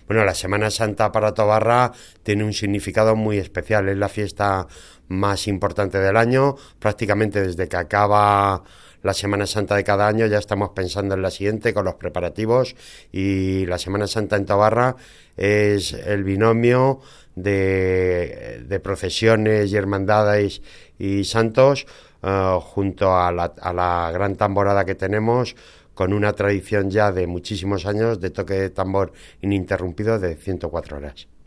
Bueno, la Semana Santa para Tobarra tiene un significado muy especial. Es la fiesta más importante del año. Prácticamente desde que acaba la Semana Santa de cada año ya estamos pensando en la siguiente con los preparativos, y la Semana Santa en Tobarra es el binomio de procesiones y hermandades y santos, junto a la gran tamborada que tenemos, con una tradición ya de muchísimos años de toque de tambor ininterrumpido de 104 horas.